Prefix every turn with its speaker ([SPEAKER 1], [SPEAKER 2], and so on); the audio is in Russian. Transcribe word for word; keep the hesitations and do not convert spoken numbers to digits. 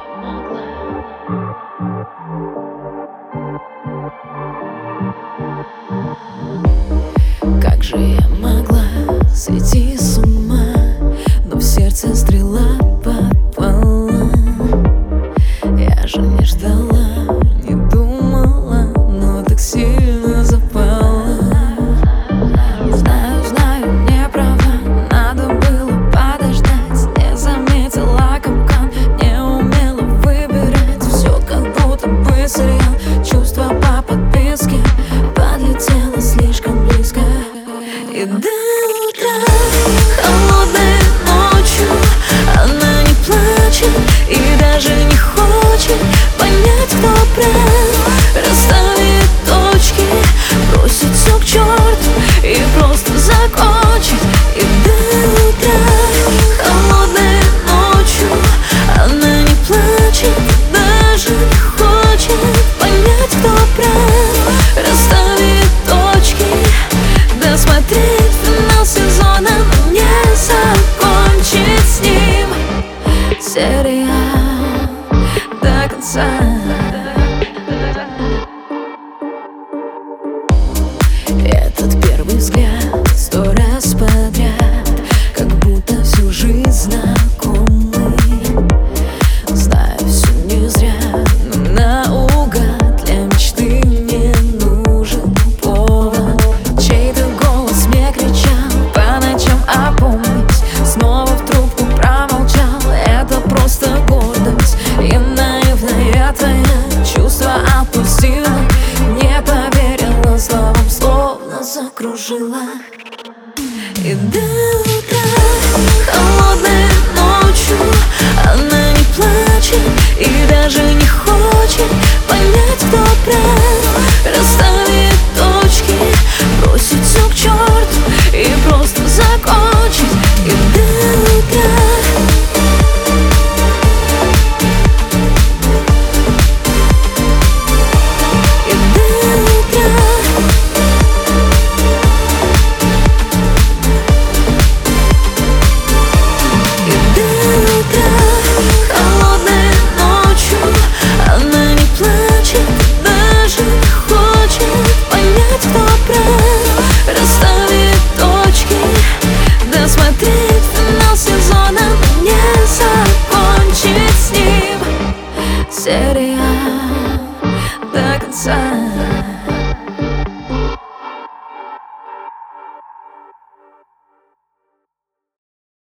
[SPEAKER 1] Как же я могла сойти с ума, но в сердце стрела попала. Я же не ждала, не думала, но так сильно запала. Знаю, знаю, не права, надо было подождать. Не заметила капкан, не умела выбирать. Все как будто бы сериал, чувства по подписке. Подлетела слишком близко. И до утра, холодной ночью, она не плачет и даже не хочет понять, кто прав. Расставит точки, бросит все к черту и просто закончить. И до утра, холодной ночью, она не плачет, даже не хочет понять, кто прав. Расставит точки, досмотреть финал сезона, но не закончить с ним сериал до конца. Этот первый взгляд сто раз подряд, как будто всю жизнь знакомый. Знаю, все не зря, но наугад для мечты мне нужен повод. Чей-то голос мне кричал по ночам опомнись, снова в трубку промолчал. Это просто гордость и наивная твоя чувства отпустила. Не поверила словам, словно закружила. И до утра, холодной ночью, она не плачет и даже не хочет понять, кто прав.